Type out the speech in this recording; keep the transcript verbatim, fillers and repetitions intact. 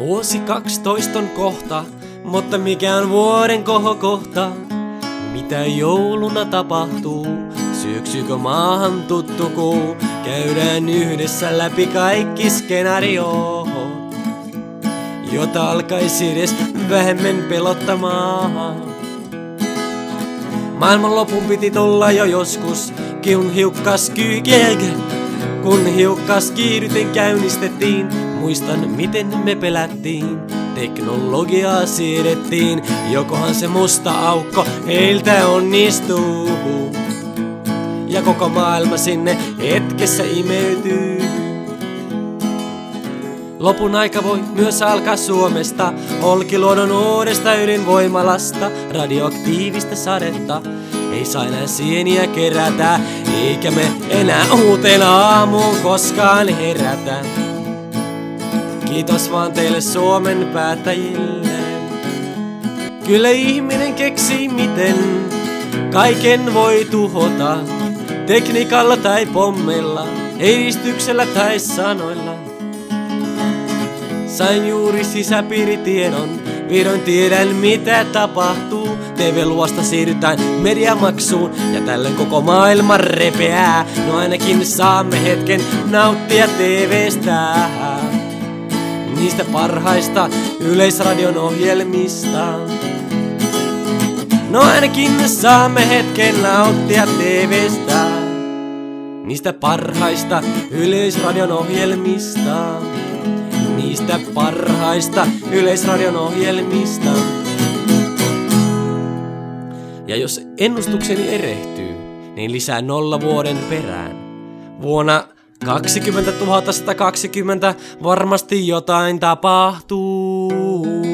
Vuosi kaksitoista on kohta, mutta mikä on vuoden kohokohta? Mitä jouluna tapahtuu? Syöksyykö maahan tuttu kuu? Käydään yhdessä läpi kaikki skenaariot, jota alkaisi edes vähemmän pelottamaan. Maailmanlopun piti tulla jo joskus, kun hiukkas kyykälkä. Kun hiukkas kiihdytin käynnistettiin, muistan miten me pelättiin. Teknologiaa siirrettiin, jokohan se musta aukko heiltä onnistuu. Ja koko maailma sinne hetkessä imeytyy. Lopun aika voi myös alkaa Suomesta, Olkiluodon uudesta ydinvoimalasta, radioaktiivista sadetta. Ei saa enää sieniä kerätä, eikä me enää uuteen aamuun koskaan herätä. Kiitos vaan teille Suomen päättäjille. Kyllä ihminen keksii miten kaiken voi tuhota, tekniikalla tai pommella, edistyksellä tai sanoilla. Sain juuri sisäpiiritiedon, vihdoin tiedän mitä tapahtuu. T V-luosta siirrytään mediamaksuun ja tällöin koko maailma repeää. No ainakin saamme hetken nauttia T V:stä, niistä parhaista Yleisradion ohjelmista. No ainakin saamme hetken nauttia T V:stä, niistä parhaista Yleisradion ohjelmista. Niistä parhaista Yleisradion ohjelmista. Ja jos ennustukseni erehtyy, niin lisää nolla vuoden perään. Vuonna kaksikymmentätuhattasata kaksikymmentä varmasti jotain tapahtuu.